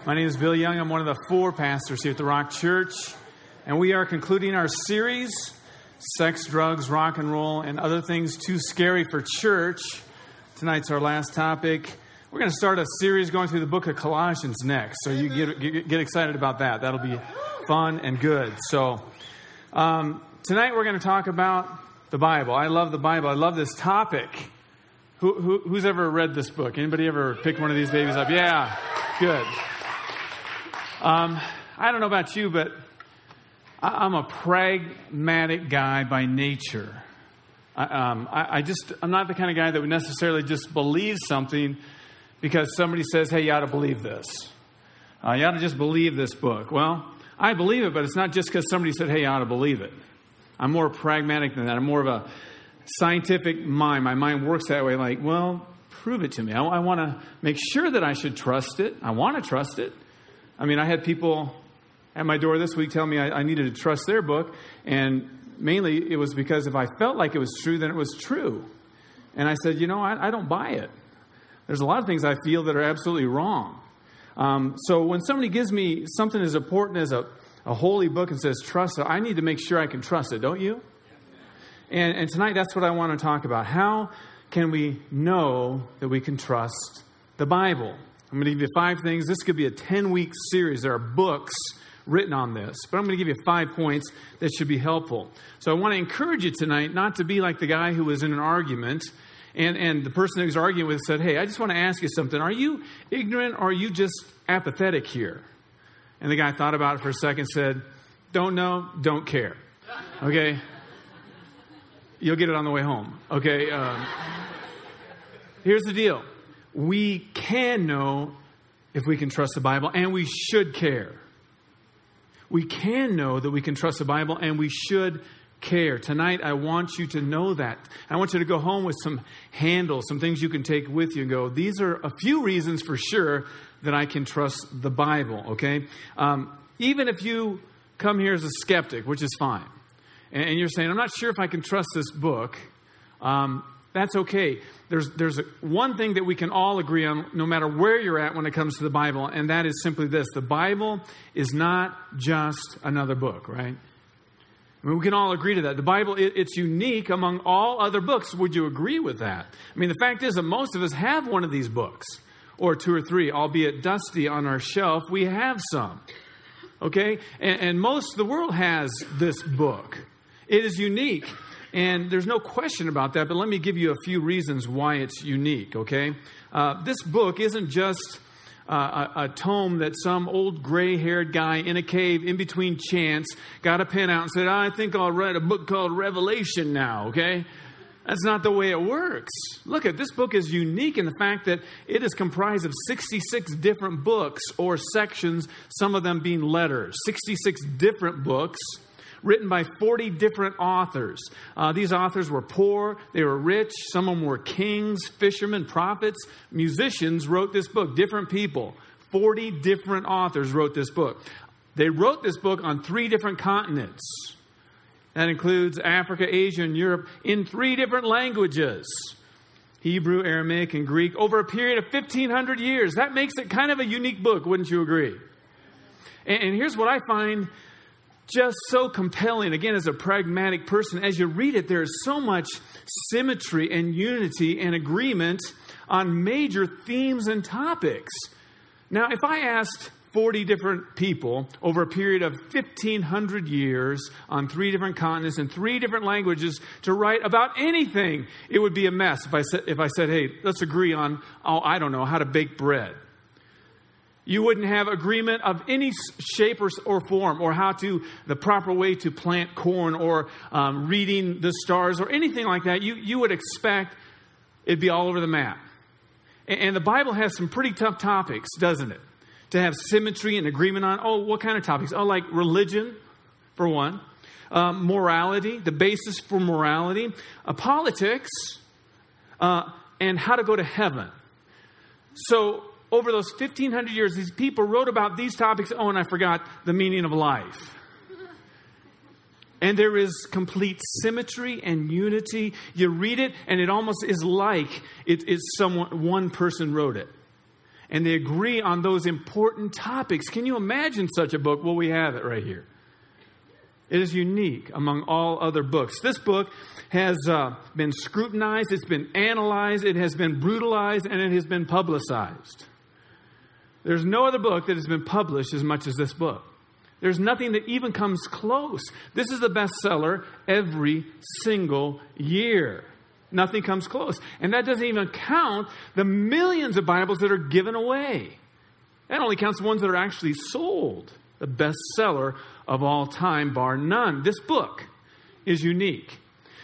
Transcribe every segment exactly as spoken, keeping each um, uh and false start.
My name is Bill Young. I'm one of the four pastors here at the Rock Church, and we are concluding our series, Sex, Drugs, Rock and Roll, and Other Things Too Scary for Church. Tonight's our last topic. We're going to start a series going through the book of Colossians next, so you get, get, get excited about that. That'll be fun and good. So um, tonight we're going to talk about the Bible. I love the Bible. I love this topic. Who, who, who's ever read this book? Anybody ever picked one of these babies up? Yeah, good. Um, I don't know about you, but I, I'm a pragmatic guy by nature. I, um, I, I just, I'm not the kind of guy that would necessarily just believe something because somebody says, hey, you ought to believe this. Uh, you ought to just believe this book. Well, I believe it, but it's not just because somebody said, hey, you ought to believe it. I'm more pragmatic than that. I'm more of a scientific mind. My mind works that way. Like, well, prove it to me. I, I want to make sure that I should trust it. I want to trust it. I mean, I had people at my door this week tell me I, I needed to trust their book. And mainly it was because if I felt like it was true, then it was true. And I said, you know, I, I don't buy it. There's a lot of things I feel that are absolutely wrong. Um, so when somebody gives me something as important as a, a holy book and says, trust it, I need to make sure I can trust it, don't you? And, and tonight, that's what I want to talk about. How can we know that we can trust the Bible? I'm going to give you five things. This could be a ten-week series. There are books written on this. But I'm going to give you five points that should be helpful. So I want to encourage you tonight not to be like the guy who was in an argument. And, and the person who was arguing with said, hey, I just want to ask you something. Are you ignorant or are you just apathetic here? And the guy thought about it for a second, said, don't know, don't care. Okay? You'll get it on the way home. Okay? Um, here's the deal. We can know if we can trust the Bible, and we should care. We can know that we can trust the Bible, and we should care. Tonight, I want you to know that. I want you to go home with some handles, some things you can take with you and go, these are a few reasons for sure that I can trust the Bible, okay? Um, even if you come here as a skeptic, which is fine, and, and you're saying, I'm not sure if I can trust this book, um, that's okay. There's there's one thing that we can all agree on, no matter where you're at when it comes to the Bible, and that is simply this. The Bible is not just another book, right? I mean, we can all agree to that. The Bible, it, it's unique among all other books. Would you agree with that? I mean, the fact is that most of us have one of these books, or two or three, albeit dusty on our shelf. We have some, okay? And, and most of the world has this book. It is unique. And there's no question about that, but let me give you a few reasons why it's unique, okay? Uh, this book isn't just uh, a, a tome that some old gray-haired guy in a cave in between chants got a pen out and said, I think I'll write a book called Revelation now, okay? That's not the way it works. Look, at this book is unique in the fact that it is comprised of sixty-six different books or sections, some of them being letters, sixty-six different books, written by forty different authors. Uh, these authors were poor, they were rich, some of them were kings, fishermen, prophets, musicians wrote this book, different people. forty different authors wrote this book. They wrote this book on three different continents. That includes Africa, Asia, and Europe in three different languages. Hebrew, Aramaic, and Greek over a period of fifteen hundred years. That makes it kind of a unique book, wouldn't you agree? And, and here's what I find just so compelling, again, as a pragmatic person. As you read it, there is so much symmetry and unity and agreement on major themes and topics. Now, if I asked forty different people over a period of fifteen hundred years on three different continents and three different languages to write about anything, it would be a mess if I said, if I said, hey, let's agree on, oh, I don't know, how to bake bread. You wouldn't have agreement of any shape or, or form, or how to, the proper way to plant corn, or um, reading the stars, or anything like that. You, you would expect it'd be all over the map. And, and the Bible has some pretty tough topics, doesn't it? To have symmetry and agreement on, oh, what kind of topics? Oh, like religion, for one. Um, morality, the basis for morality. Uh, politics, uh, and how to go to heaven. So, over those fifteen hundred years, these people wrote about these topics. Oh, and I forgot the meaning of life. And there is complete symmetry and unity. You read it, and it almost is like it is someone, one person wrote it. and they agree on those important topics. Can you imagine such a book? Well, we have it right here. It is unique among all other books. This book has uh, been scrutinized, it's been analyzed, it has been brutalized, and it has been publicized. There's no other book that has been published as much as this book. There's nothing that even comes close. This is the bestseller every single year. Nothing comes close. And that doesn't even count the millions of Bibles that are given away. That only counts the ones that are actually sold. The bestseller of all time, bar none. This book is unique.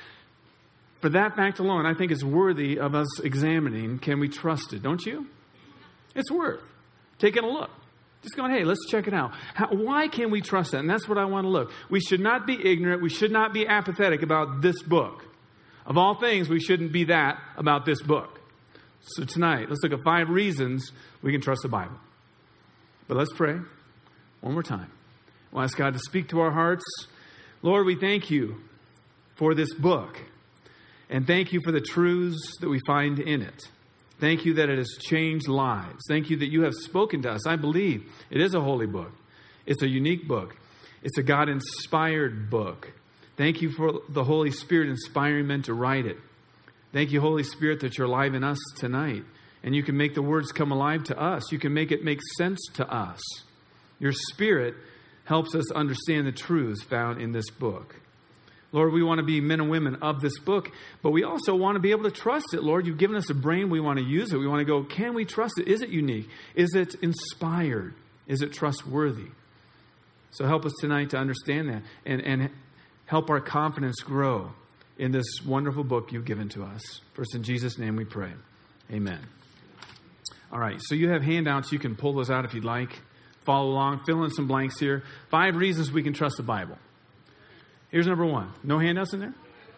For that fact alone, I think it's worthy of us examining. Can we trust it? Don't you? It's worth taking a look. Just going, hey, let's check it out. How, why can we trust that? And that's what I want to look. We should not be ignorant. We should not be apathetic about this book. Of all things, we shouldn't be that about this book. So tonight, let's look at five reasons we can trust the Bible. But let's pray one more time. We'll ask God to speak to our hearts. Lord, we thank you for this book. And thank you for the truths that we find in it. Thank you that it has changed lives. Thank you that you have spoken to us. I believe it is a holy book. It's a unique book. It's a God-inspired book. Thank you for the Holy Spirit inspiring men to write it. Thank you, Holy Spirit, that you're alive in us tonight. And you can make the words come alive to us. You can make it make sense to us. Your Spirit helps us understand the truths found in this book. Lord, we want to be men and women of this book, but we also want to be able to trust it. Lord, you've given us a brain. We want to use it. We want to go, can we trust it? Is it unique? Is it inspired? Is it trustworthy? So help us tonight to understand that and, and help our confidence grow in this wonderful book you've given to us. First, in Jesus' name we pray. Amen. All right, so you have handouts. You can pull those out if you'd like. Follow along. Fill in some blanks here. Five reasons we can trust the Bible. Here's number one. No handouts in there?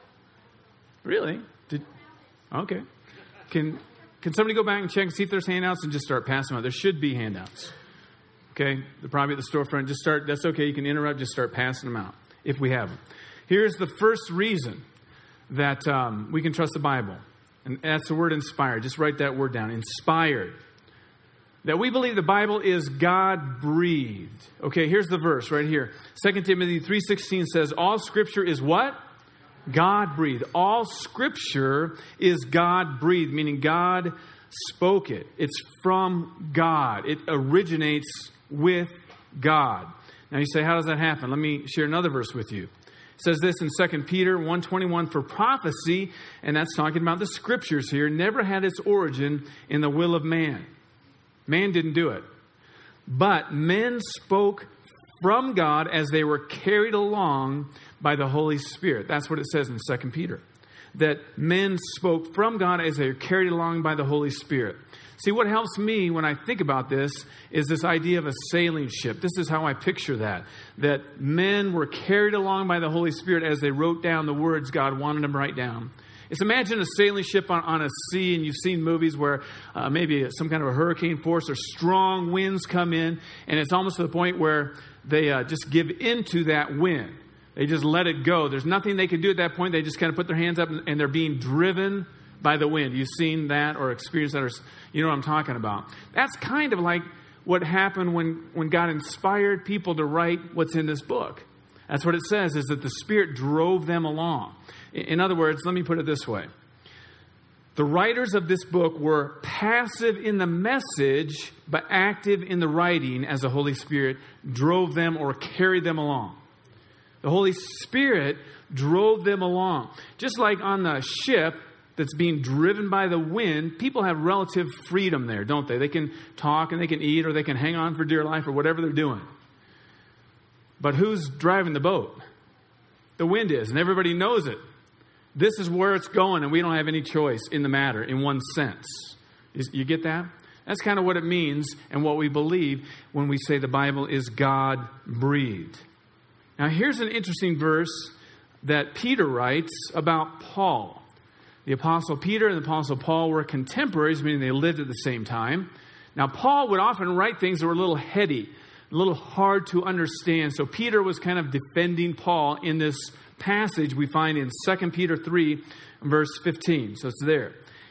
Really? Did, okay. Can can somebody go back and check and see if there's handouts and just start passing them out? There should be handouts. Okay? They're probably at the storefront. Just start. That's okay. You can interrupt. Just start passing them out if we have them. Here's the first reason that um, we can trust the Bible. And that's the word inspired. Just write that word down. Inspired. That we believe the Bible is God-breathed. Okay, here's the verse right here. Second Timothy three sixteen says, all Scripture is what? God-breathed. All Scripture is God-breathed, meaning God spoke it. It's from God. It originates with God. Now you say, how does that happen? Let me share another verse with you. It says this in Second Peter one twenty-one, for prophecy, and that's talking about the Scriptures here, never had its origin in the will of man. Man didn't do it. But men spoke from God as they were carried along by the Holy Spirit. That's what it says in Second Peter. That men spoke from God as they were carried along by the Holy Spirit. See, what helps me when I think about this is this idea of a sailing ship. This is how I picture that. That men were carried along by the Holy Spirit as they wrote down the words God wanted them to write down. It's imagine a sailing ship on, on a sea, and you've seen movies where uh, maybe some kind of a hurricane force or strong winds come in, and it's almost to the point where they uh, just give into that wind. They just let it go. There's nothing they can do at that point. They just kind of put their hands up, and, and they're being driven by the wind. You've seen that or experienced that, or you know what I'm talking about. That's kind of like what happened when, when God inspired people to write what's in this book. That's what it says, is that the Spirit drove them along. In other words, let me put it this way. The writers of this book were passive in the message, but active in the writing as the Holy Spirit drove them or carried them along. The Holy Spirit drove them along. Just like on the ship that's being driven by the wind, people have relative freedom there, don't they? They can talk and they can eat, or they can hang on for dear life, or whatever they're doing. But who's driving the boat? The wind is, and everybody knows it. This is where it's going, and we don't have any choice in the matter, in one sense. You get that? That's kind of what it means and what we believe when we say the Bible is God-breathed. Now, here's an interesting verse that Peter writes about Paul. The Apostle Peter and the Apostle Paul were contemporaries, meaning they lived at the same time. Now, Paul would often write things that were a little heady, a little hard to understand. So Peter was kind of defending Paul in this passage we find in Second Peter three, verse fifteen. So it's there.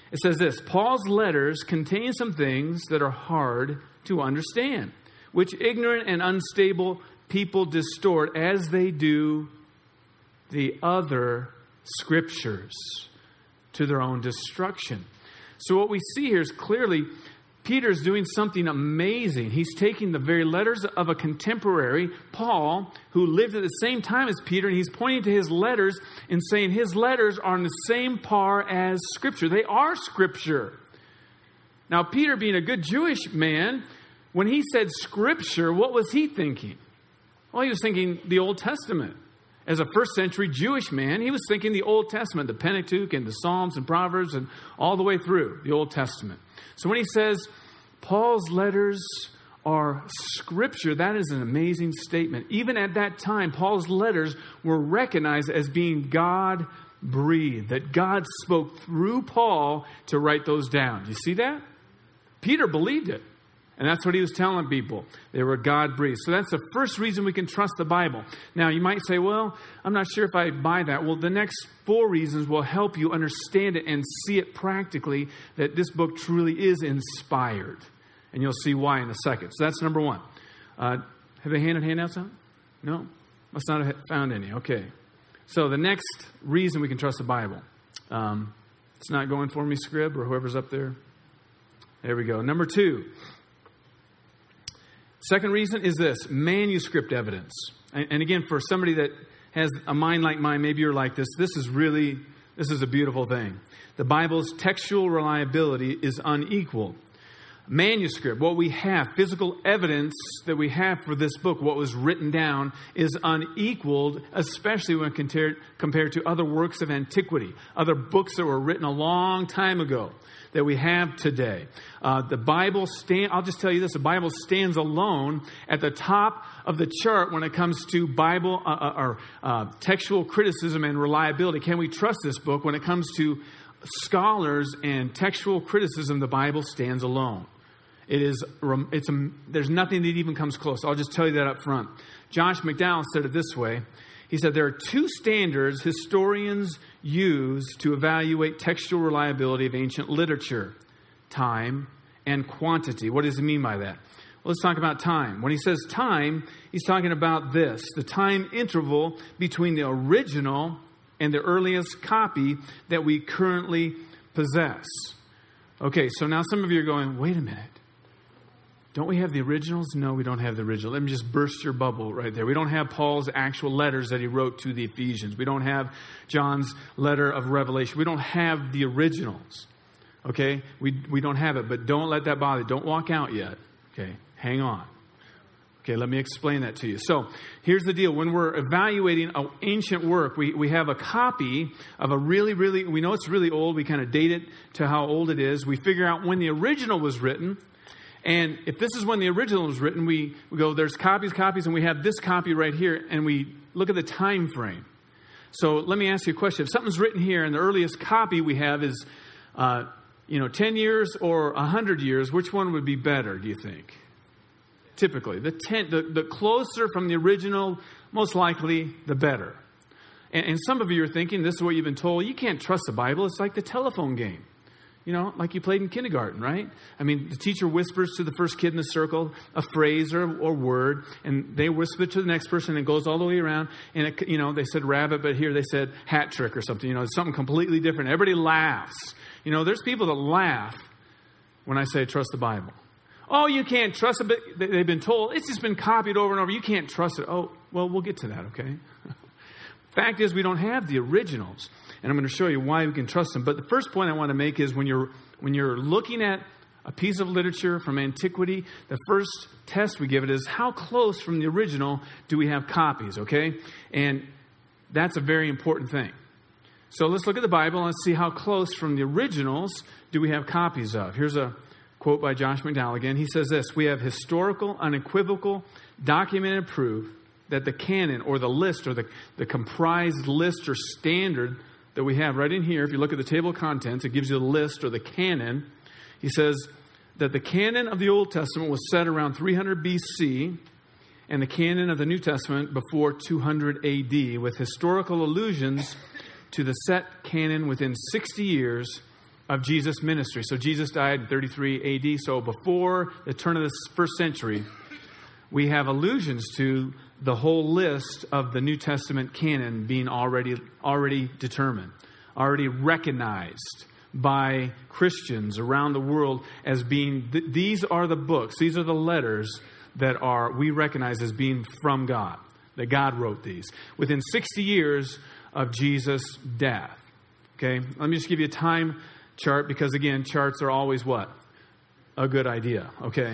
It says this, Paul's letters contain some things that are hard to understand, which ignorant and unstable people distort as they do the other scriptures to their own destruction. So what we see here is clearly Peter's doing something amazing. He's taking the very letters of a contemporary, Paul, who lived at the same time as Peter, and he's pointing to his letters and saying his letters are on the same par as Scripture. They are Scripture. Now, Peter, being a good Jewish man, when he said Scripture, what was he thinking? Well, he was thinking the Old Testament. As a first century Jewish man, he was thinking the Old Testament, the Pentateuch and the Psalms and Proverbs and all the way through the Old Testament. So when he says Paul's letters are Scripture, that is an amazing statement. Even at that time, Paul's letters were recognized as being God-breathed, that God spoke through Paul to write those down. Do you see that? Peter believed it. And that's what he was telling people. They were God-breathed. So that's the first reason we can trust the Bible. Now, you might say, well, I'm not sure if I buy that. Well, the next four reasons will help you understand it and see it practically, that this book truly is inspired. And you'll see why in a second. So that's number one. Uh, have they handed handouts out? No? Must not have found any. Okay. So the next reason we can trust the Bible. Um, it's not going for me, Scrib, or whoever's up there. There we go. Number two. Second reason is this, manuscript evidence. And, and again, for somebody that has a mind like mine, maybe you're like this, this is really, this is a beautiful thing. The Bible's textual reliability is unequaled. Manuscript, what we have, physical evidence that we have for this book, what was written down, is unequaled, especially when compared, compared to other works of antiquity, other books that were written a long time ago that we have today. Uh, the Bible, stand, I'll just tell you this, the Bible stands alone at the top of the chart when it comes to Bible uh, or uh, textual criticism and reliability. Can we trust this book? When it comes to scholars and textual criticism, the Bible stands alone. It is, it's a, there's nothing that even comes close. I'll just tell you that up front. Josh McDowell said it this way. He said, there are two standards historians use to evaluate textual reliability of ancient literature: time and quantity. What does he mean by that? Well, let's talk about time. When he says time, he's talking about this, the time interval between the original and the earliest copy that we currently possess. Okay, so now some of you are going, wait a minute. Don't we have the originals? No, we don't have the original. Let me just burst your bubble right there. We don't have Paul's actual letters that he wrote to the Ephesians. We don't have John's letter of Revelation. We don't have the originals. Okay? We we don't have it, but don't let that bother you. Don't walk out yet. Okay? Hang on. Okay, let me explain that to you. So, here's the deal. When we're evaluating an ancient work, we, we have a copy of a really, really, we know it's really old. We kind of date it to how old it is. We figure out when the original was written. And if this is when the original was written, we, we go, there's copies, copies, and we have this copy right here, and we look at the time frame. So let me ask you a question. If something's written here and the earliest copy we have is, uh, you know, ten years or one hundred years, which one would be better, do you think? Typically, the, ten, the, the closer from the original, most likely, the better. And, and some of you are thinking, this is what you've been told, you can't trust the Bible. It's like the telephone game. You know, like you played in kindergarten, right? I mean, the teacher whispers to the first kid in the circle a phrase or, or word, and they whisper it to the next person, and it goes all the way around. And, it, you know, they said rabbit, but here they said hat trick or something. You know, it's something completely different. Everybody laughs. You know, there's people that laugh when I say trust the Bible. Oh, you can't trust it. But they've been told. It's just been copied over and over. You can't trust it. Oh, well, we'll get to that, okay? Fact is, we don't have the originals. And I'm going to show you why we can trust them. But the first point I want to make is when you're when you're looking at a piece of literature from antiquity, the first test we give it is how close from the original do we have copies, okay? And that's a very important thing. So let's look at the Bible and let's see how close from the originals do we have copies of. Here's a quote by Josh McDowell again. He says this, we have historical, unequivocal, documented proof that the canon or the list or the, the comprised list or standard that we have right in here, if you look at the table of contents, it gives you the list or the canon. He says that the canon of the Old Testament was set around three hundred B C and the canon of the New Testament before two hundred A D with historical allusions to the set canon within sixty years of Jesus' ministry. So Jesus died in thirty-three A D. So before the turn of the first century, we have allusions to the whole list of the New Testament canon being already already determined, already recognized by Christians around the world as being, th- these are the books, these are the letters that are we recognize as being from God, that God wrote these within sixty years of Jesus' death. Okay, let me just give you a time chart because, again, charts are always what? A good idea, okay?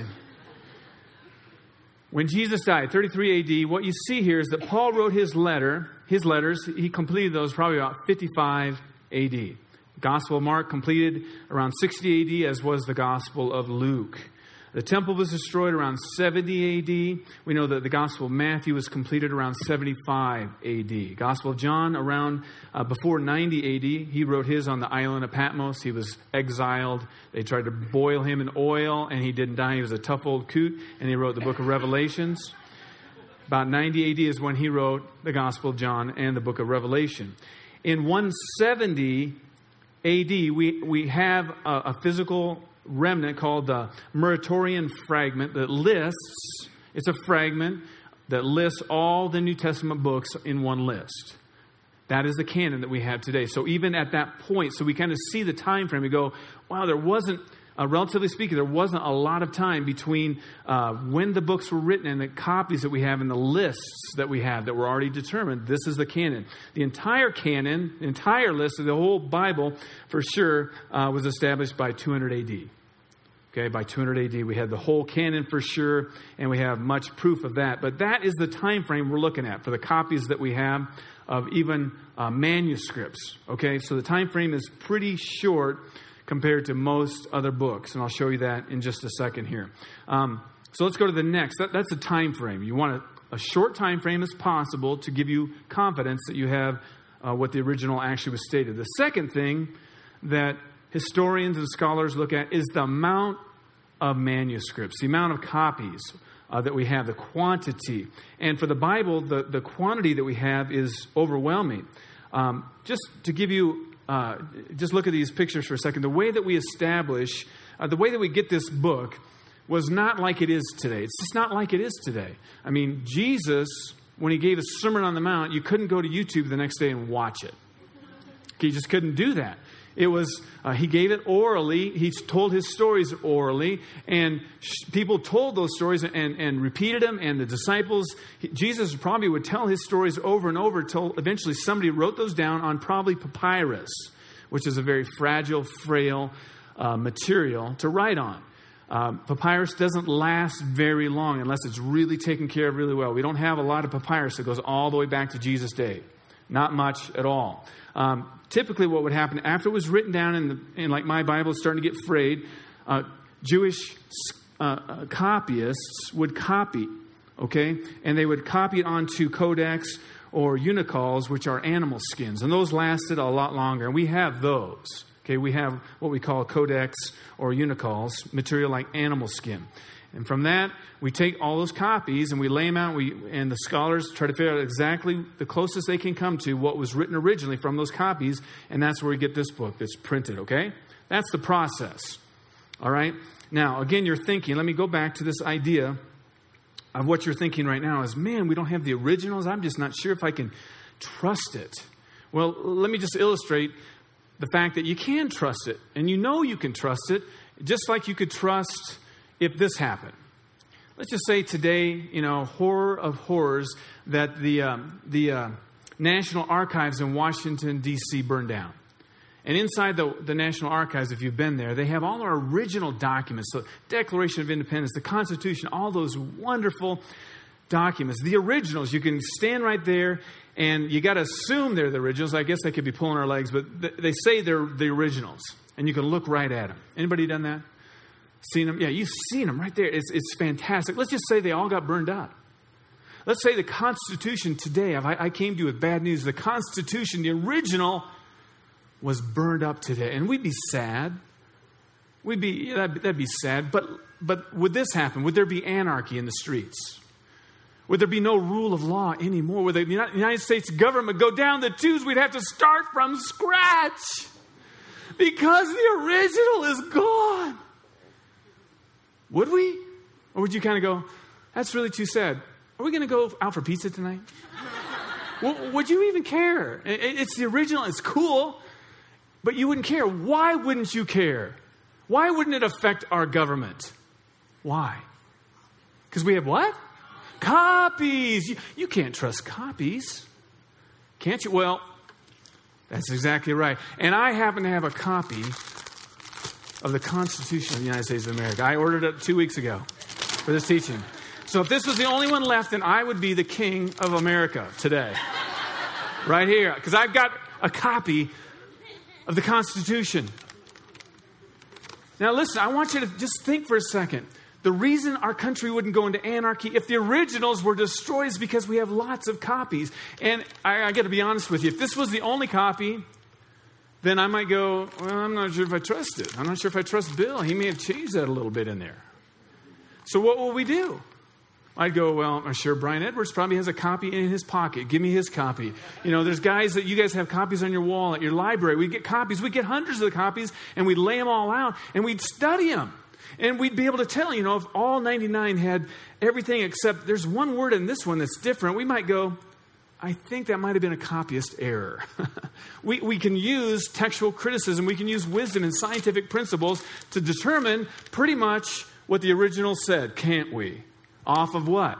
When Jesus died, thirty-three A D, what you see here is that Paul wrote his letter, his letters, he completed those probably about fifty-five A D. Gospel of Mark completed around sixty A D, as was the Gospel of Luke. The temple was destroyed around seventy A D. We know that the Gospel of Matthew was completed around seventy-five A D. Gospel of John around uh, before ninety A D. He wrote his on the island of Patmos. He was exiled. They tried to boil him in oil, and he didn't die. He was a tough old coot, and he wrote the book of Revelations. About ninety A D is when he wrote the Gospel of John and the book of Revelation. In one seventy A D, we, we have a, a physical remnant called the Muratorian fragment that lists, it's a fragment that lists all the New Testament books in one list. That is the canon that we have today. So even at that point, so we kind of see the time frame. We go, wow, there wasn't, uh, relatively speaking, there wasn't a lot of time between uh, when the books were written and the copies that we have and the lists that we have that were already determined. This is the canon. The entire canon, the entire list of the whole Bible, for sure, uh, was established by two hundred A D. Okay, by two hundred A D, we had the whole canon for sure, and we have much proof of that. But that is the time frame we're looking at for the copies that we have of even uh, manuscripts. Okay, so the time frame is pretty short compared to most other books, and I'll show you that in just a second here. Um, so let's go to the next. That, that's a time frame. You want a, a short time frame as possible to give you confidence that you have uh, what the original actually was stated. The second thing that historians and scholars look at is the amount of manuscripts, the amount of copies uh, that we have, the quantity. And for the Bible, the, the quantity that we have is overwhelming. Um, just to give you, uh, just look at these pictures for a second. The way that we establish, uh, the way that we get this book was not like it is today. It's just not like it is today. I mean, Jesus, when he gave a Sermon on the Mount, you couldn't go to YouTube the next day and watch it. You just couldn't do that. It was, uh, he gave it orally. He told his stories orally. And sh- people told those stories and, and repeated them. And the disciples, he, Jesus probably would tell his stories over and over until eventually somebody wrote those down on probably papyrus, which is a very fragile, frail uh, material to write on. Um, papyrus doesn't last very long unless it's really taken care of really well. We don't have a lot of papyrus that goes all the way back to Jesus' day. Not much at all. Um, typically what would happen after it was written down in, the, in like my Bible is starting to get frayed, uh, Jewish uh, uh, copyists would copy, okay? And they would copy it onto codex or unicals, which are animal skins. And those lasted a lot longer. And we have those, okay? We have what we call codex or unicals, material like animal skin. And from that, we take all those copies and we lay them out. We, and the scholars try to figure out exactly the closest they can come to what was written originally from those copies. And that's where we get this book that's printed, okay? That's the process, all right? Now, again, you're thinking, let me go back to this idea of what you're thinking right now is, man, we don't have the originals. I'm just not sure if I can trust it. Well, let me just illustrate the fact that you can trust it. And you know you can trust it, just like you could trust if this happened. Let's just say today, you know, horror of horrors, that the um, the uh, National Archives in Washington, D C burned down. And inside the, the National Archives, if you've been there, they have all our original documents, the Declaration of Independence, the Constitution, all those wonderful documents. The originals, you can stand right there, and you got to assume they're the originals. I guess they could be pulling our legs, but th- they say they're the originals, and you can look right at them. Anybody done that? Seen them? Yeah, you've seen them right there. It's, it's fantastic. Let's just say they all got burned up. Let's say the Constitution today, I, I came to you with bad news. The Constitution, the original, was burned up today. And we'd be sad. We'd be, yeah, that'd, that'd be sad. But, but would this happen? Would there be anarchy in the streets? Would there be no rule of law anymore? Would the United States government go down the tubes? We'd have to start from scratch. Because the original is gone. Would we? Or would you kind of go, that's really too sad. Are we going to go out for pizza tonight? Well, would you even care? It's the original. It's cool. But you wouldn't care. Why wouldn't you care? Why wouldn't it affect our government? Why? Because we have what? Copies. You, you can't trust copies. Can't you? Well, that's exactly right. And I happen to have a copy of the Constitution of the United States of America. I ordered it two weeks ago for this teaching. So if this was the only one left, then I would be the king of America today. Right here. Because I've got a copy of the Constitution. Now listen, I want you to just think for a second. The reason our country wouldn't go into anarchy if the originals were destroyed is because we have lots of copies. And I, I got to be honest with you. If this was the only copy, then I might go, well, I'm not sure if I trust it. I'm not sure if I trust Bill. He may have changed that a little bit in there. So what will we do? I'd go, well, I'm sure Brian Edwards probably has a copy in his pocket. Give me his copy. You know, there's guys that you guys have copies on your wall at your library. We'd get copies. We'd get hundreds of the copies, and we'd lay them all out, and we'd study them. And we'd be able to tell, you know, if all ninety-nine had everything except there's one word in this one that's different, we might go, I think that might have been a copyist error. we, we can use textual criticism. We can use wisdom and scientific principles to determine pretty much what the original said, can't we? Off of what?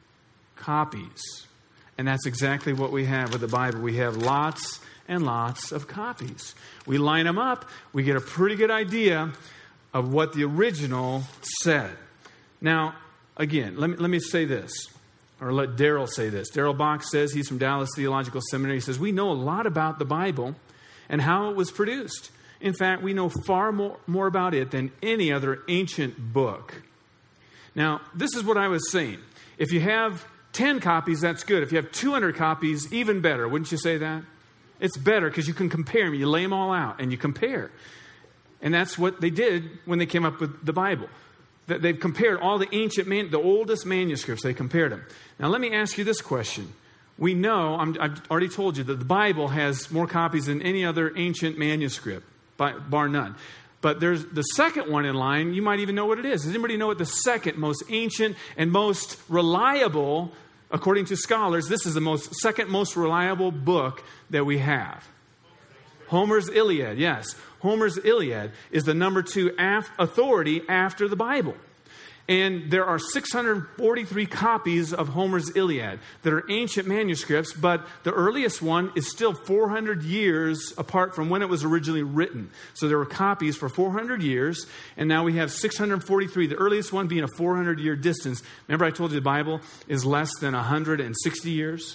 Copies. And that's exactly what we have with the Bible. We have lots and lots of copies. We line them up. We get a pretty good idea of what the original said. Now, again, let me, let me say this, or let Daryl say this. Daryl Bach says, he's from Dallas Theological Seminary. He says, we know a lot about the Bible and how it was produced. In fact, we know far more, more about it than any other ancient book. Now, this is what I was saying. If you have ten copies, that's good. If you have two hundred copies, even better. Wouldn't you say that? It's better because you can compare them. You lay them all out and you compare. And that's what they did when they came up with the Bible. They've compared all the ancient, man, the oldest manuscripts. They compared them. Now, let me ask you this question. We know, I'm, I've already told you, that the Bible has more copies than any other ancient manuscript, by, bar none. But there's the second one in line. You might even know what it is. Does anybody know what the second most ancient and most reliable, according to scholars, this is the most second most reliable book that we have? Homer's Iliad, yes. Homer's Iliad is the number two af- authority after the Bible. And there are six hundred forty-three copies of Homer's Iliad that are ancient manuscripts, but the earliest one is still four hundred years apart from when it was originally written. So there were copies for four hundred years, and now we have six hundred forty-three, the earliest one being a four hundred year distance. Remember I told you the Bible is less than one hundred sixty years?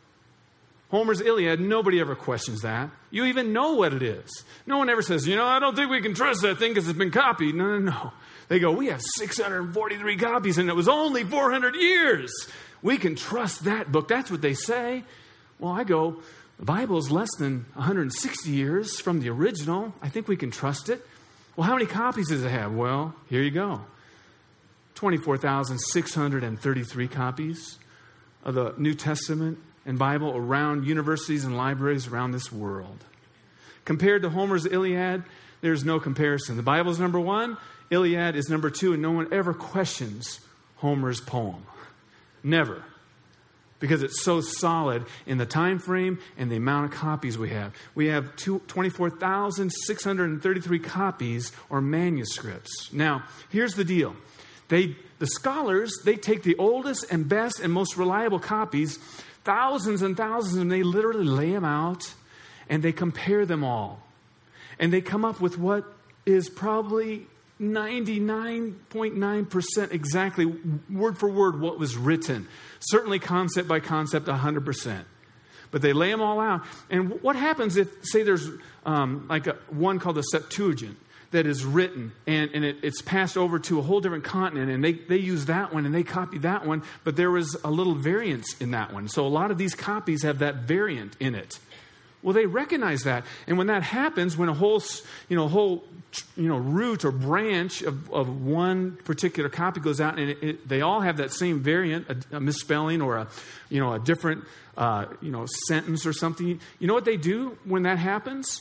Homer's Iliad, nobody ever questions that. You even know what it is. No one ever says, you know, I don't think we can trust that thing because it's been copied. No, no, no. They go, we have six hundred forty-three copies and it was only four hundred years. We can trust that book. That's what they say. Well, I go, the Bible is less than one hundred sixty years from the original. I think we can trust it. Well, how many copies does it have? Well, here you go. twenty-four thousand six hundred thirty-three copies of the New Testament and Bible around universities and libraries around this world. Compared to Homer's Iliad, there's no comparison. The Bible's number one, Iliad is number two, and no one ever questions Homer's poem. Never. Because it's so solid in the time frame and the amount of copies we have. We have twenty-four thousand six hundred thirty-three copies or manuscripts. Now, here's the deal. They, the scholars, they take the oldest and best and most reliable copies, thousands and thousands, and they literally lay them out and they compare them all. And they come up with what is probably ninety-nine point nine percent exactly, word for word, what was written. Certainly concept by concept, one hundred percent. But they lay them all out. And what happens if, say there's um, like a, one called the Septuagint that is written and, and it, it's passed over to a whole different continent and they, they use that one and they copy that one, but there was a little variance in that one. So a lot of these copies have that variant in it. Well, they recognize that. And when that happens, when a whole, you know, whole, you know, root or branch of, of one particular copy goes out and it, it, they all have that same variant, a, a misspelling or a, you know, a different, uh, you know, sentence or something. You know what they do when that happens?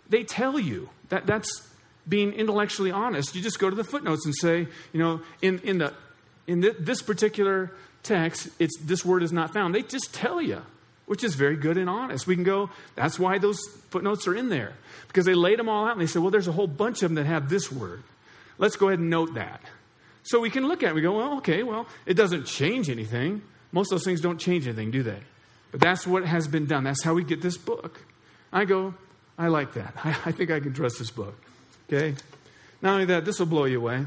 they tell you. That That's being intellectually honest. You just go to the footnotes and say, you know, in, in, the, in the, this particular text, it's this word is not found. They just tell you, which is very good and honest. We can go, that's why those footnotes are in there. Because they laid them all out and they said, well, there's a whole bunch of them that have this word. Let's go ahead and note that. So we can look at it. We go, well, okay, well, it doesn't change anything. Most of those things don't change anything, do they? But that's what has been done. That's how we get this book. I go, I like that. I, I think I can trust this book. Okay? Not only that, this will blow you away.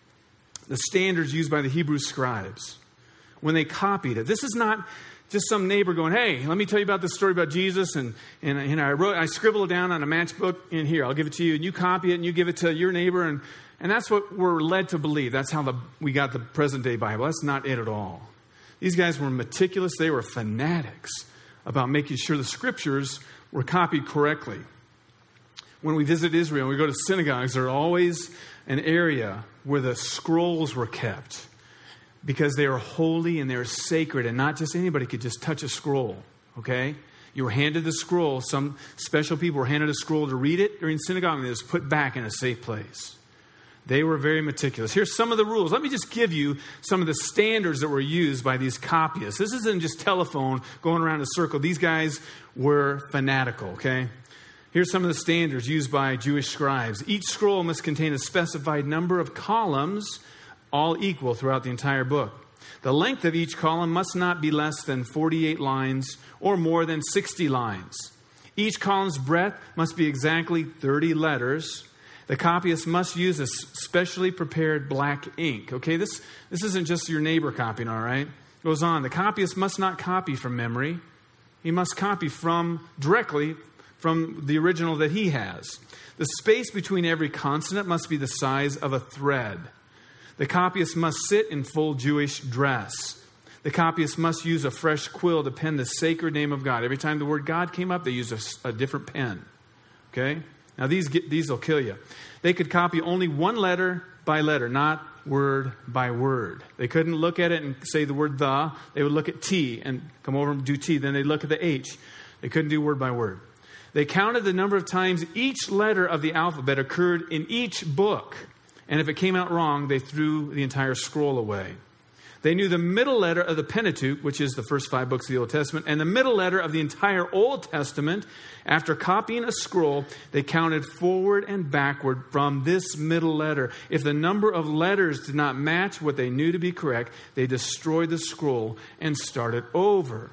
The standards used by the Hebrew scribes when they copied it. This is not just some neighbor going, hey, let me tell you about this story about Jesus. And, and, and I wrote, I scribbled it down on a matchbook in here. I'll give it to you. And you copy it and you give it to your neighbor. And, and that's what we're led to believe. That's how the, we got the present day Bible. That's not it at all. These guys were meticulous. They were fanatics about making sure the scriptures were copied correctly. When we visit Israel, we go to synagogues, there's always an area where the scrolls were kept because they are holy and they're sacred, and not just anybody could just touch a scroll, okay? You were handed the scroll. Some special people were handed a scroll to read it during synagogue, and it was put back in a safe place. They were very meticulous. Here's some of the rules. Let me just give you some of the standards that were used by these copyists. This isn't just telephone going around a circle. These guys were fanatical, okay? Here's some of the standards used by Jewish scribes. Each scroll must contain a specified number of columns, all equal throughout the entire book. The length of each column must not be less than forty-eight lines or more than sixty lines. Each column's breadth must be exactly thirty letters. The copyist must use a specially prepared black ink. Okay, this, this isn't just your neighbor copying, all right? It goes on. The copyist must not copy from memory. He must copy from directly from the original that he has. The space between every consonant must be the size of a thread. The copyist must sit in full Jewish dress. The copyist must use a fresh quill to pen the sacred name of God. Every time the word God came up, they used a, a different pen. Okay? Now, these get, these will kill you. They could copy only one letter by letter, not word by word. They couldn't look at it and say the word the. They would look at T and come over and do T. Then they'd look at the H. They couldn't do word by word. They counted the number of times each letter of the alphabet occurred in each book. And if it came out wrong, they threw the entire scroll away. They knew the middle letter of the Pentateuch, which is the first five books of the Old Testament, and the middle letter of the entire Old Testament. After copying a scroll, they counted forward and backward from this middle letter. If the number of letters did not match what they knew to be correct, they destroyed the scroll and started over.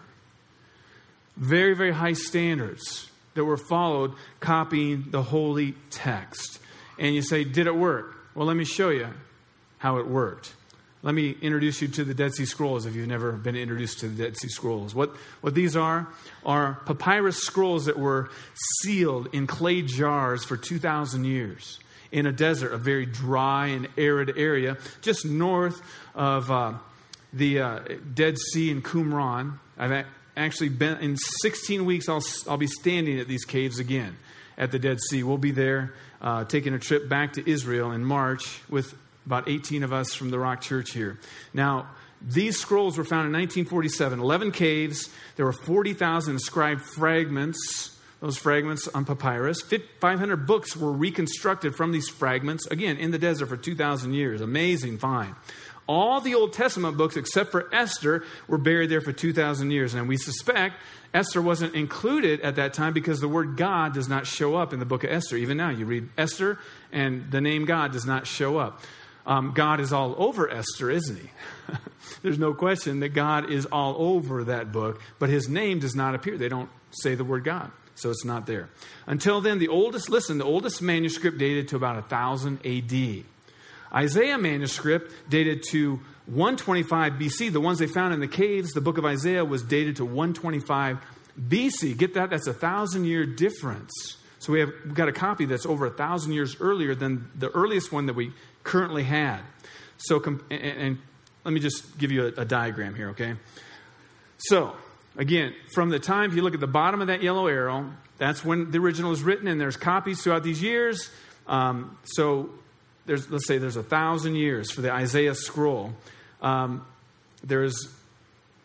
Very, very high standards that were followed copying the holy text. And you say, did it work? Well, let me show you how it worked. Let me introduce you to the Dead Sea Scrolls if you've never been introduced to the Dead Sea Scrolls. What, what these are, are papyrus scrolls that were sealed in clay jars for two thousand years in a desert, a very dry and arid area, just north of uh, the uh, Dead Sea in Qumran. I've actually been, in sixteen weeks, I'll, I'll be standing at these caves again at the Dead Sea. We'll be there uh, taking a trip back to Israel in March with about eighteen of us from the Rock Church here. Now, these scrolls were found in nineteen forty-seven. eleven caves. There were forty thousand inscribed fragments, those fragments on papyrus. five hundred books were reconstructed from these fragments, again, in the desert for two thousand years. Amazing find. All the Old Testament books, except for Esther, were buried there for two thousand years. And we suspect Esther wasn't included at that time because the word God does not show up in the book of Esther. Even now, you read Esther, and the name God does not show up. Um, God is all over Esther, isn't he? There's no question that God is all over that book, but his name does not appear. They don't say the word God, so it's not there. Until then, the oldest, listen, the oldest manuscript dated to about one thousand A D. Isaiah manuscript dated to one twenty-five B C. The ones they found in the caves, the book of Isaiah, was dated to one twenty-five B C. Get that? That's a thousand-year difference. So we have we've got a copy that's over a thousand years earlier than the earliest one that we currently had. So, and, and let me just give you a, a diagram here, okay? So, again, from the time, if you look at the bottom of that yellow arrow, that's when the original is written, and there's copies throughout these years. Um, so, there's let's say there's a thousand years for the Isaiah scroll. Um, there's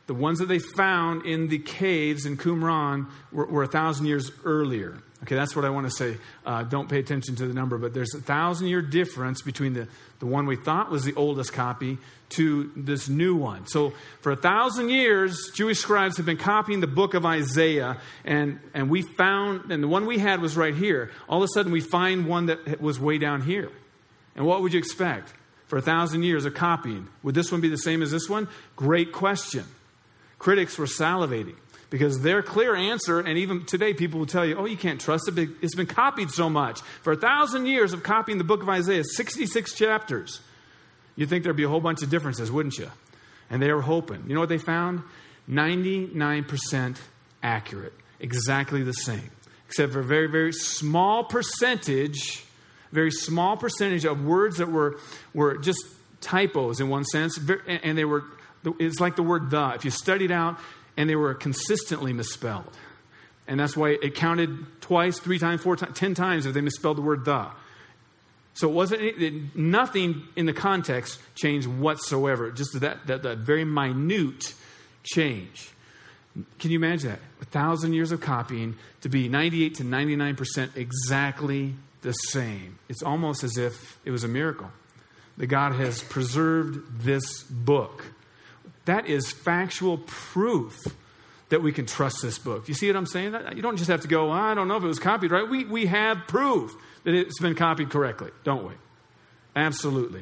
The ones that they found in the caves in Qumran were, were a thousand years earlier. Okay, that's what I want to say. Uh, don't pay attention to the number, but there's a thousand year difference between the, the one we thought was the oldest copy to this new one. So for a thousand years, Jewish scribes have been copying the book of Isaiah, and, and we found, and the one we had was right here. All of a sudden we find one that was way down here. And what would you expect? For a thousand years of copying, would this one be the same as this one? Great question. Critics were salivating. Because their clear answer, and even today people will tell you, oh, you can't trust it. It's been copied so much. For a thousand years of copying the book of Isaiah, sixty-six chapters. You'd think there'd be a whole bunch of differences, wouldn't you? And they were hoping. You know what they found? ninety-nine percent accurate. Exactly the same. Except for a very, very small percentage, very small percentage of words that were, were just typos in one sense. And they were, it's like the word the. If you studied out, and they were consistently misspelled. And that's why it counted twice, three times, four times, ten times if they misspelled the word the. So it wasn't it, nothing in the context changed whatsoever. Just that, that, that very minute change. Can you imagine that? A thousand years of copying to be ninety-eight to ninety-nine percent exactly the same. It's almost as if it was a miracle that God has preserved this book. That is factual proof that we can trust this book. You see what I'm saying? You don't just have to go, well, I don't know if it was copied right. We, we have proof that it's been copied correctly, don't we? Absolutely.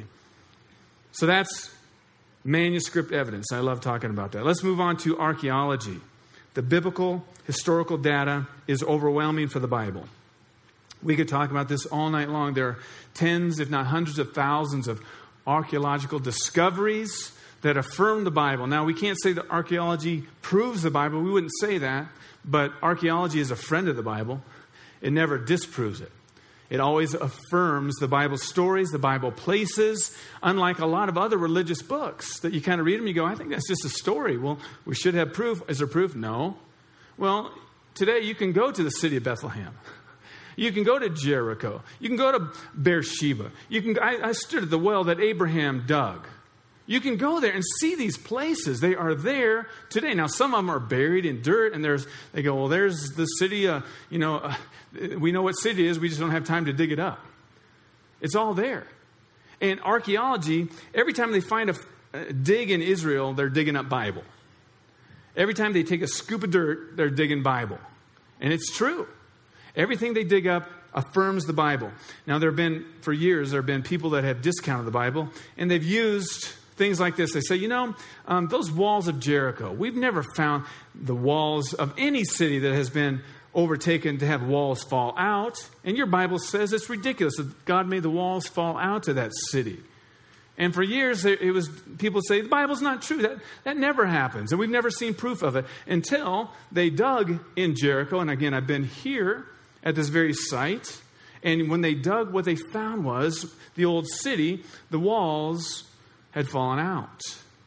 So that's manuscript evidence. I love talking about that. Let's move on to archaeology. The biblical historical data is overwhelming for the Bible. We could talk about this all night long. There are tens, if not hundreds of thousands of archaeological discoveries that affirm the Bible. Now, we can't say that archaeology proves the Bible. We wouldn't say that. But archaeology is a friend of the Bible. It never disproves it. It always affirms the Bible stories, the Bible places, unlike a lot of other religious books that you kind of read them, you go, I think that's just a story. Well, we should have proof. Is there proof? No. Well, today you can go to the city of Bethlehem. You can go to Jericho. You can go to Beersheba. You can. I, I stood at the well that Abraham dug. You can go there and see these places. They are there today. Now, some of them are buried in dirt, and there's they go, well, there's the city. Uh, you know, uh, we know what city it is. We just don't have time to dig it up. It's all there. And archaeology, every time they find a, a dig in Israel, they're digging up Bible. Every time they take a scoop of dirt, they're digging Bible. And it's true. Everything they dig up affirms the Bible. Now, there have been, for years, there have been people that have discounted the Bible, and they've used things like this. They say, you know, um, those walls of Jericho, we've never found the walls of any city that has been overtaken to have walls fall out. And your Bible says it's ridiculous that God made the walls fall out to that city. And for years, it was people say, the Bible's not true. That, that never happens. And we've never seen proof of it until they dug in Jericho. And again, I've been here at this very site. And when they dug, what they found was the old city, the walls had fallen out.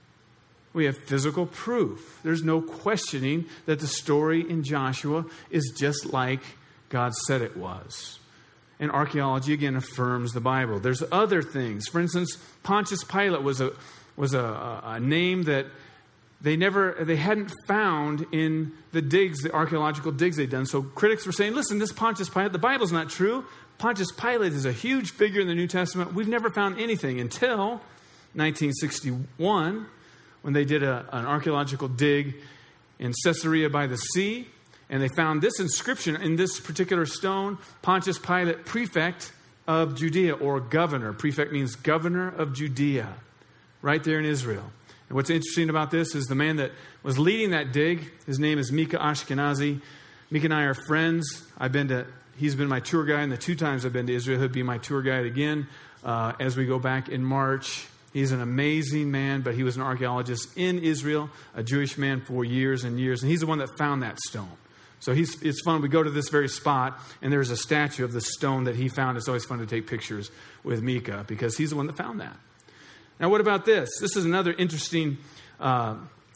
We have physical proof. There's no questioning that the story in Joshua is just like God said it was. And archaeology, again, affirms the Bible. There's other things. For instance, Pontius Pilate was a was a, a name that they never they hadn't found in the digs, the archaeological digs they'd done. So critics were saying, listen, this Pontius Pilate, the Bible's not true. Pontius Pilate is a huge figure in the New Testament. We've never found anything until nineteen sixty-one, when they did a, an archaeological dig in Caesarea by the sea, and they found this inscription in this particular stone, Pontius Pilate, prefect of Judea, or governor. Prefect means governor of Judea, right there in Israel. And what's interesting about this is the man that was leading that dig, his name is Mika Ashkenazi. Mika and I are friends. I've been to, he's been my tour guide, and the two times I've been to Israel, he'll be my tour guide again uh, as we go back in March. He's an amazing man, but he was an archaeologist in Israel, a Jewish man for years and years. And he's the one that found that stone. So he's, it's fun. We go to this very spot, and there's a statue of the stone that he found. It's always fun to take pictures with Mika because he's the one that found that. Now, what about this? This is another interesting uh,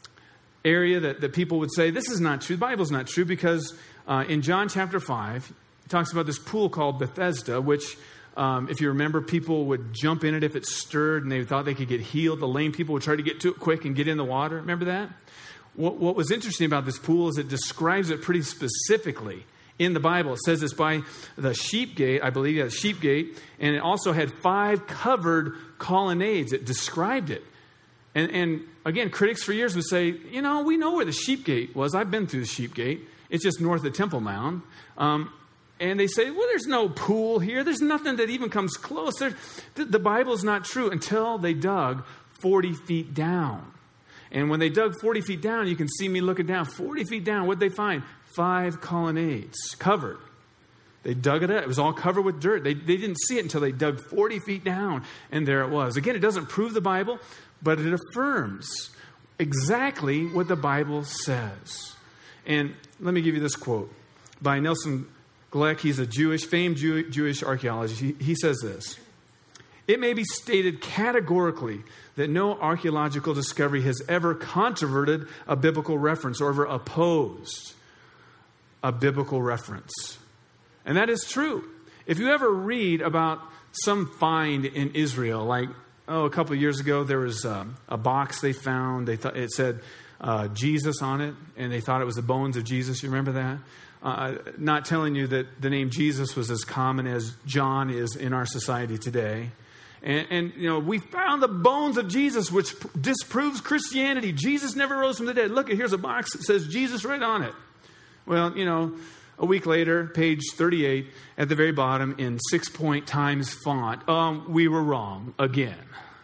area that, that people would say, this is not true. The Bible's not true because uh, in John chapter five, it talks about this pool called Bethesda, which... Um, if you remember, people would jump in it if it stirred and they thought they could get healed. The lame people would try to get to it quick and get in the water. Remember that? what, what was interesting about this pool is it describes it pretty specifically in the Bible. It says it's by the sheep gate, I believe, yeah, sheep gate, and it also had five covered colonnades. It described it. And, and again, critics for years would say, you know, we know where the sheep gate was. I've been through the sheep gate. It's just north of Temple Mount. Um, and they say, well, there's no pool here. There's nothing that even comes close. There, the, the Bible's not true until they dug forty feet down. And when they dug forty feet down, you can see me looking down. forty feet down, what'd they find? Five colonnades covered. They dug it up. It was all covered with dirt. They, they didn't see it until they dug forty feet down. And there it was. Again, it doesn't prove the Bible, but it affirms exactly what the Bible says. And let me give you this quote by Nelson Gleck. He's a Jewish, famed Jew, Jewish archaeologist. He, he says this: "It may be stated categorically that no archaeological discovery has ever controverted a biblical reference or ever opposed a biblical reference." And that is true. If you ever read about some find in Israel, like, oh, a couple of years ago, there was um, a box they found. They thought it said uh, Jesus on it, and they thought it was the bones of Jesus. You remember that? Uh, not telling you that the name Jesus was as common as John is in our society today. And, and, you know, we found the bones of Jesus, which pr- disproves Christianity. Jesus never rose from the dead. Look, here's a box that says Jesus right on it. Well, you know, a week later, page thirty-eight, at the very bottom in six-point Times font, um, we were wrong again.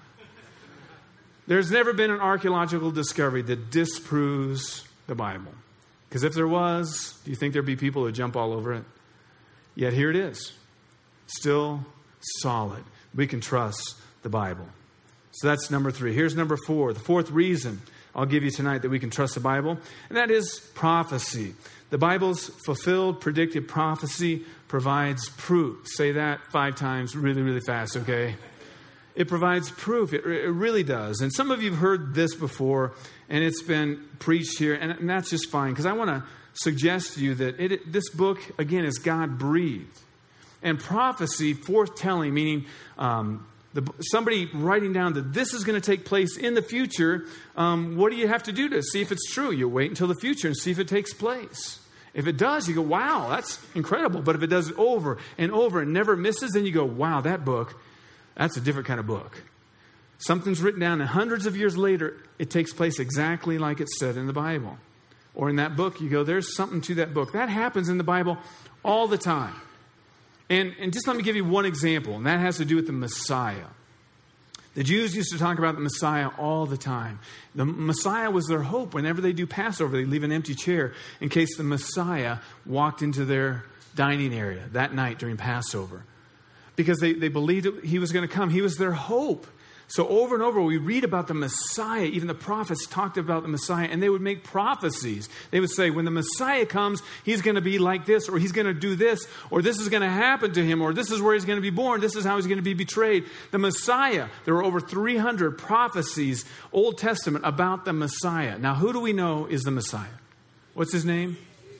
There's never been an archaeological discovery that disproves the Bible. Because if there was, do you think there'd be people who jump all over it? Yet here it is. Still solid. We can trust the Bible. So that's number three. Here's number four. The fourth reason I'll give you tonight that we can trust the Bible, and that is prophecy. The Bible's fulfilled, predicted prophecy provides proof. Say that five times really, really fast, okay? It provides proof. It, it really does. And some of you have heard this before, and it's been preached here, and, and that's just fine, because I want to suggest to you that it, it, this book, again, is God-breathed. And prophecy, foretelling, meaning um, the, somebody writing down that this is going to take place in the future, um, what do you have to do to see if it's true? You wait until the future and see if it takes place. If it does, you go, wow, that's incredible. But if it does it over and over and never misses, then you go, wow, that book, that's a different kind of book. Something's written down, and hundreds of years later, it takes place exactly like it's said in the Bible. Or in that book, you go, there's something to that book. That happens in the Bible all the time. And, and just let me give you one example, and that has to do with the Messiah. The Jews used to talk about the Messiah all the time. The Messiah was their hope. Whenever they do Passover, they leave an empty chair in case the Messiah walked into their dining area that night during Passover. Because they, they believed that he was going to come. He was their hope. So over and over, we read about the Messiah. Even the prophets talked about the Messiah, and they would make prophecies. They would say, when the Messiah comes, he's going to be like this, or he's going to do this, or this is going to happen to him, or this is where he's going to be born, this is how he's going to be betrayed. The Messiah, there were over three hundred prophecies, Old Testament, about the Messiah. Now, who do we know is the Messiah? What's his name?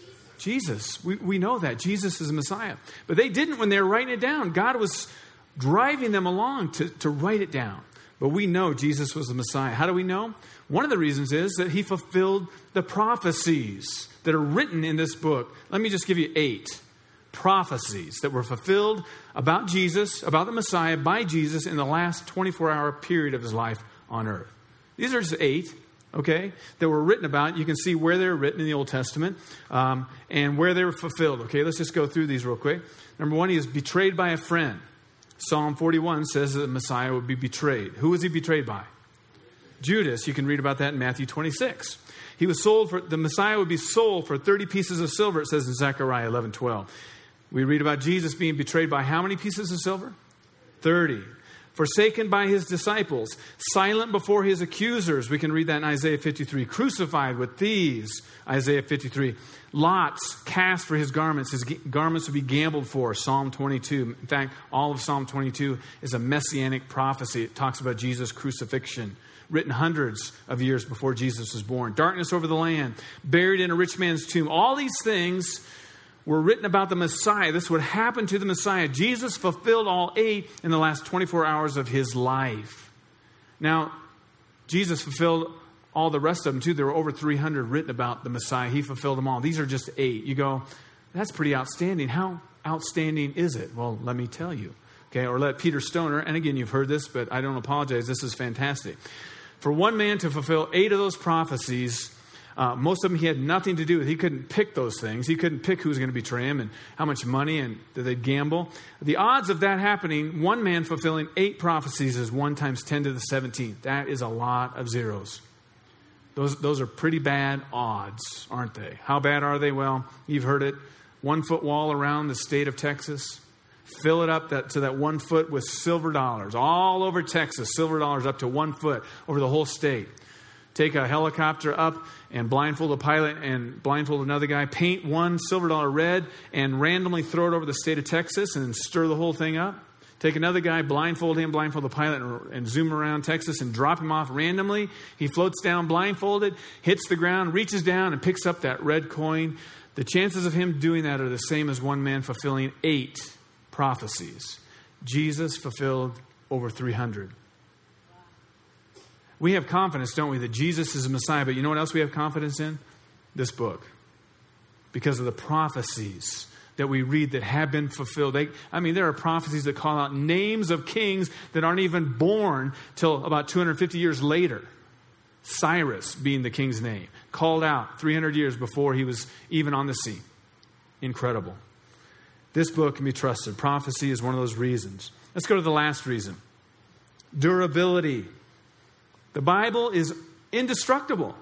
Jesus. We, we know that. Jesus is the Messiah. But they didn't when they were writing it down. God was driving them along to, to write it down. But we know Jesus was the Messiah. How do we know? One of the reasons is that he fulfilled the prophecies that are written in this book. Let me just give you eight prophecies that were fulfilled about Jesus, about the Messiah, by Jesus in the last twenty-four hour period of his life on earth. These are just eight, okay, that were written about. You can see where they were written in the Old Testament um, and where they were fulfilled. Okay, let's just go through these real quick. Number one, he was betrayed by a friend. Psalm forty-one says that the Messiah would be betrayed. Who was he betrayed by? Judas. You can read about that in Matthew twenty-six. He was sold for, the Messiah would be sold for thirty pieces of silver, it says in Zechariah eleven twelve. We read about Jesus being betrayed by how many pieces of silver? thirty. Forsaken by his disciples, silent before his accusers. We can read that in Isaiah fifty-three. Crucified with thieves, Isaiah fifty-three. Lots cast for his garments. His garments would be gambled for, Psalm twenty-two. In fact, all of Psalm twenty-two is a messianic prophecy. It talks about Jesus' crucifixion, written hundreds of years before Jesus was born. Darkness over the land, buried in a rich man's tomb. All these things were written about the Messiah. This would happen to the Messiah. Jesus fulfilled all eight in the last twenty-four hours of his life. Now, Jesus fulfilled all the rest of them too. There were over three hundred written about the Messiah. He fulfilled them all. These are just eight. You go, that's pretty outstanding. How outstanding is it? Well, let me tell you. Okay, or let Peter Stoner, and again, you've heard this, but I don't apologize. This is fantastic. For one man to fulfill eight of those prophecies, uh, most of them he had nothing to do with. He couldn't pick those things. He couldn't pick who was going to betray him and how much money and that they'd gamble. The odds of that happening, one man fulfilling eight prophecies is one times ten to the seventeenth. That is a lot of zeros. Those, those are pretty bad odds, aren't they? How bad are they? Well, you've heard it. One foot wall around the state of Texas. Fill it up that, to that one foot with silver dollars. All over Texas, silver dollars up to one foot over the whole state. Take a helicopter up and blindfold a pilot and blindfold another guy. Paint one silver dollar red and randomly throw it over the state of Texas and stir the whole thing up. Take another guy, blindfold him, blindfold the pilot, and, and zoom around Texas and drop him off randomly. He floats down blindfolded, hits the ground, reaches down and picks up that red coin. The chances of him doing that are the same as one man fulfilling eight prophecies. Jesus fulfilled over three hundred. We have confidence, don't we, that Jesus is the Messiah. But you know what else we have confidence in? This book. Because of the prophecies that we read that have been fulfilled. They, I mean, there are prophecies that call out names of kings that aren't even born till about two hundred fifty years later. Cyrus being the king's name. Called out three hundred years before he was even on the scene. Incredible. This book can be trusted. Prophecy is one of those reasons. Let's go to the last reason. Durability. The Bible is indestructible.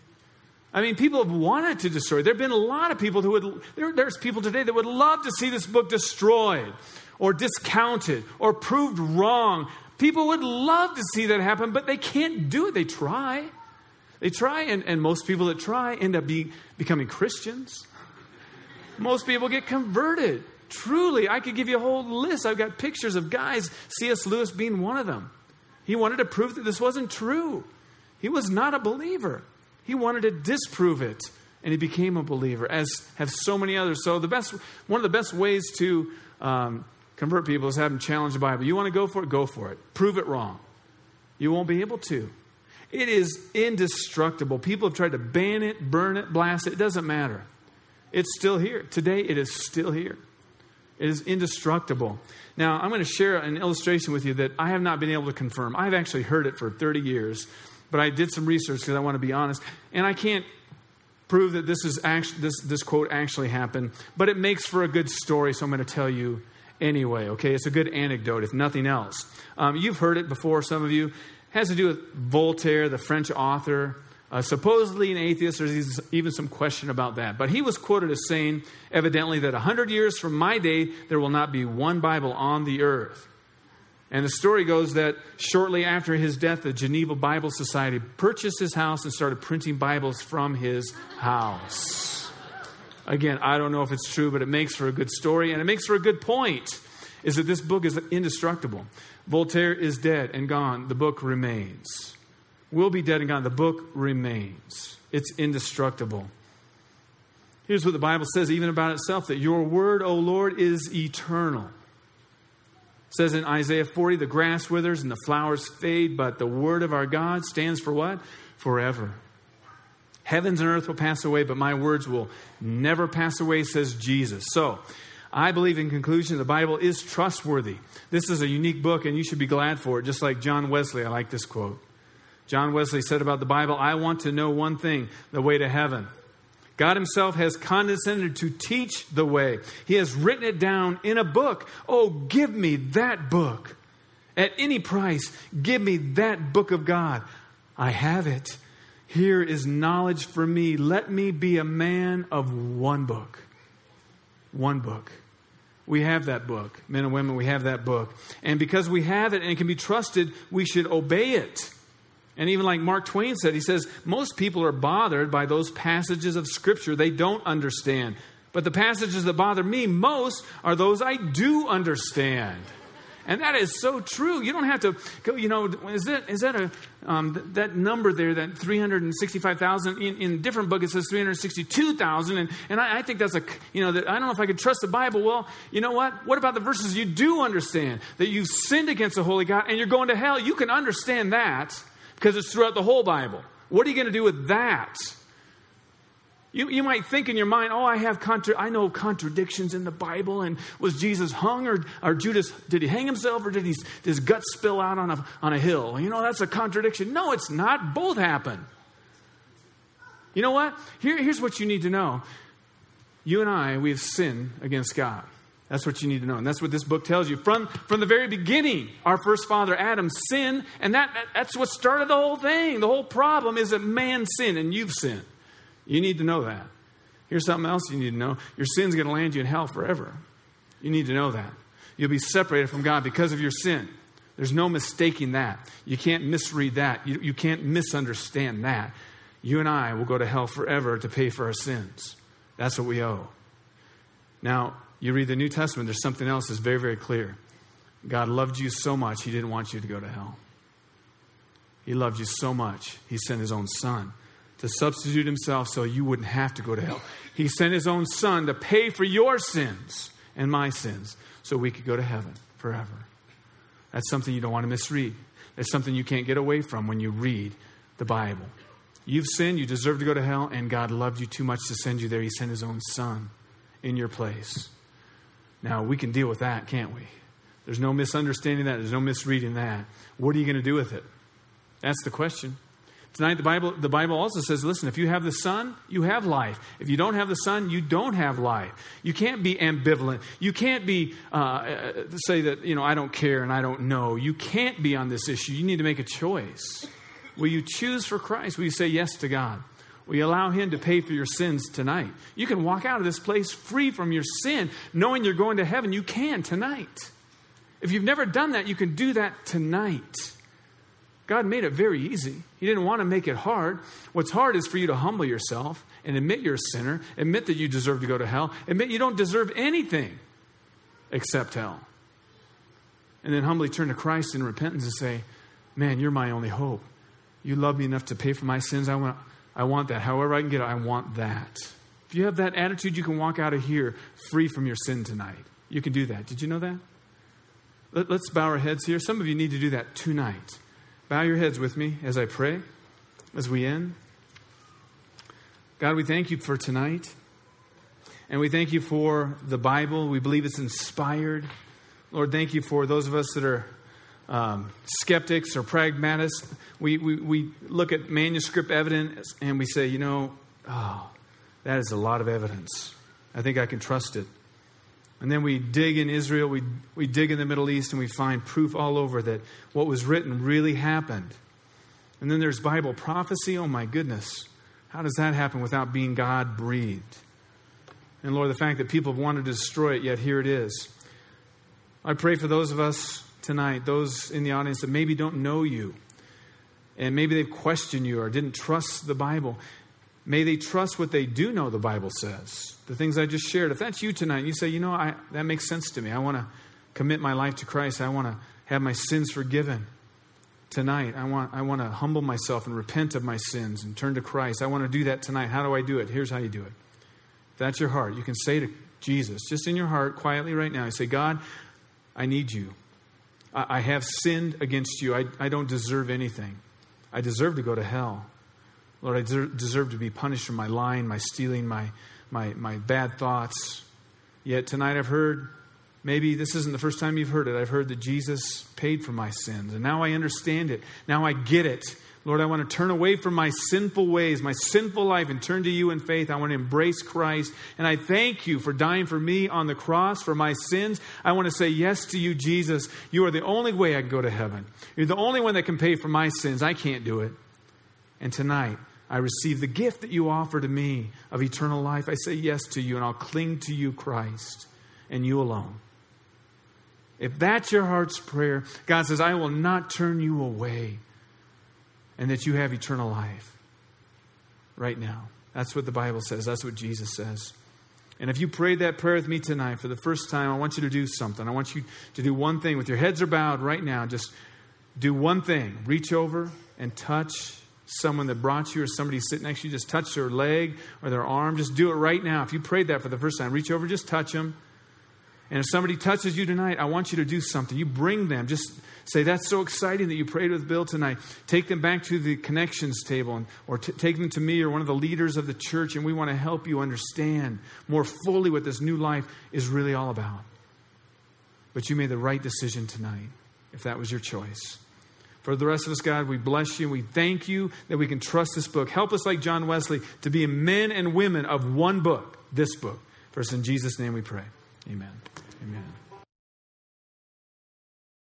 I mean, people have wanted to destroy it. There have been a lot of people who would, there, there's people today that would love to see this book destroyed or discounted or proved wrong. People would love to see that happen, but they can't do it. They try. They try, and, and most people that try end up be, becoming Christians. Most people get converted. Truly, I could give you a whole list. I've got pictures of guys, C S Lewis being one of them. He wanted to prove that this wasn't true. He was not a believer. He wanted to disprove it, and he became a believer, as have so many others. So the best, one of the best ways to um, convert people is have them challenge the Bible. You want to go for it? Go for it. Prove it wrong. You won't be able to. It is indestructible. People have tried to ban it, burn it, blast it. It doesn't matter. It's still here. Today, it is still here. It is indestructible. Now, I'm going to share an illustration with you that I have not been able to confirm. I've actually heard it for thirty years, but I did some research because I want to be honest, and I can't prove that this is actually this this quote actually happened, but it makes for a good story, so I'm going to tell you anyway. Okay, it's a good anecdote, if nothing else. Um, you've heard it before, some of you. It has to do with Voltaire, the French author. Uh, supposedly an atheist. There's even some question about that. But he was quoted as saying, evidently, that one hundred years from my day, there will not be one Bible on the earth. And the story goes that shortly after his death, the Geneva Bible Society purchased his house and started printing Bibles from his house. Again, I don't know if it's true, but it makes for a good story. And it makes for a good point, is that this book is indestructible. Voltaire is dead and gone. The book remains. Will be dead and gone. The book remains. It's indestructible. Here's what the Bible says even about itself, that your word, O Lord, is eternal. It says in Isaiah forty, the grass withers and the flowers fade, but the word of our God stands for what? Forever. Heavens and earth will pass away, but my words will never pass away, says Jesus. So, I believe in conclusion, the Bible is trustworthy. This is a unique book, and you should be glad for it, just like John Wesley. I like this quote. John Wesley said about the Bible, I want to know one thing, the way to heaven. God himself has condescended to teach the way. He has written it down in a book. Oh, give me that book. At any price, give me that book of God. I have it. Here is knowledge for me. Let me be a man of one book. One book. We have that book. Men and women, we have that book. And because we have it and it can be trusted, we should obey it. And even like Mark Twain said, he says, most people are bothered by those passages of Scripture they don't understand. But the passages that bother me most are those I do understand. And that is so true. You don't have to go, you know, is that, is that a, um, that number there, that three hundred sixty-five thousand, in, in different book it says three hundred sixty-two thousand. And, and I, I think that's a, you know, that I don't know if I could trust the Bible. Well, you know what? What about the verses you do understand? That you've sinned against the holy God and you're going to hell. You can understand that because it's throughout the whole Bible. What are you going to do with that? You, you might think in your mind, oh, I have contra- I know contradictions in the Bible. And was Jesus hung or, or Judas, did he hang himself or did, he, did his guts spill out on a, on a hill? You know, that's a contradiction. No, it's not. Both happen. You know what? Here, here's what you need to know. You and I, we have sinned against God. That's what you need to know. And that's what this book tells you. From, from the very beginning, our first father, Adam, sinned. And that, that that's what started the whole thing. The whole problem is that man sinned and you've sinned. You need to know that. Here's something else you need to know. Your sin's going to land you in hell forever. You need to know that. You'll be separated from God because of your sin. There's no mistaking that. You can't misread that. You, you can't misunderstand that. You and I will go to hell forever to pay for our sins. That's what we owe. Now, you read the New Testament, there's something else that's very, very clear. God loved you so much, he didn't want you to go to hell. He loved you so much, he sent his own son to substitute himself so you wouldn't have to go to hell. He sent his own son to pay for your sins and my sins so we could go to heaven forever. That's something you don't want to misread. That's something you can't get away from when you read the Bible. You've sinned, you deserve to go to hell, and God loved you too much to send you there. He sent his own son in your place. Now, we can deal with that, can't we? There's no misunderstanding that. There's no misreading that. What are you going to do with it? That's the question. Tonight, the Bible, the Bible also says, listen, if you have the Son, you have life. If you don't have the Son, you don't have life. You can't be ambivalent. You can't be, uh, say that, you know, I don't care and I don't know. You can't be on this issue. You need to make a choice. Will you choose for Christ? Will you say yes to God? Will you allow him to pay for your sins tonight? You can walk out of this place free from your sin, knowing you're going to heaven. You can tonight. If you've never done that, you can do that tonight. God made it very easy. He didn't want to make it hard. What's hard is for you to humble yourself and admit you're a sinner, admit that you deserve to go to hell, admit you don't deserve anything except hell. And then humbly turn to Christ in repentance and say, man, you're my only hope. You love me enough to pay for my sins. I want, I want that. However I can get it, I want that. If you have that attitude, you can walk out of here free from your sin tonight. You can do that. Did you know that? Let, let's bow our heads here. Some of you need to do that tonight. Bow your heads with me as I pray, as we end. God, we thank you for tonight. And we thank you for the Bible. We believe it's inspired. Lord, thank you for those of us that are um, skeptics or pragmatists. We, we, we look at manuscript evidence and we say, you know, oh, that is a lot of evidence. I think I can trust it. And then we dig in Israel, we we dig in the Middle East, and we find proof all over that what was written really happened. And then there's Bible prophecy. Oh my goodness. How does that happen without being God-breathed? And Lord, the fact that people have wanted to destroy it, yet here it is. I pray for those of us tonight, those in the audience that maybe don't know you, and maybe they've questioned you or didn't trust the Bible. May they trust what they do know the Bible says. The things I just shared. If that's you tonight, and you say, you know, I, that makes sense to me. I want to commit my life to Christ. I want to have my sins forgiven. Tonight, I want I want to humble myself and repent of my sins and turn to Christ. I want to do that tonight. How do I do it? Here's how you do it. If that's your heart, you can say to Jesus, just in your heart, quietly right now, you say, God, I need you. I, I have sinned against you. I, I don't deserve anything. I deserve to go to hell. Lord, I deserve to be punished for my lying, my stealing, my, my, my bad thoughts. Yet tonight I've heard, maybe this isn't the first time you've heard it, I've heard that Jesus paid for my sins. And now I understand it. Now I get it. Lord, I want to turn away from my sinful ways, my sinful life, and turn to you in faith. I want to embrace Christ. And I thank you for dying for me on the cross for my sins. I want to say yes to you, Jesus. You are the only way I can go to heaven. You're the only one that can pay for my sins. I can't do it. And tonight, I receive the gift that you offer to me of eternal life. I say yes to you, and I'll cling to you, Christ, and you alone. If that's your heart's prayer, God says, I will not turn you away, and that you have eternal life right now. That's what the Bible says. That's what Jesus says. And if you prayed that prayer with me tonight for the first time, I want you to do something. I want you to do one thing. With your heads are bowed right now, just do one thing. Reach over and touch someone that brought you or somebody sitting next to you. Just touch their leg or their arm. Just do it right now. If you prayed that for the first time, reach over, just touch them. And if somebody touches you tonight, I want you to do something. You bring them. Just say, that's so exciting that you prayed with Bill tonight. Take them back to the connections table, and, or t- take them to me or one of the leaders of the church, and we want to help you understand more fully what this new life is really all about. But you made the right decision tonight, if that was your choice. For the rest of us, God, we bless you and we thank you that we can trust this book. Help us, like John Wesley, to be men and women of one book, this book. For it's in Jesus' name we pray. Amen. Amen.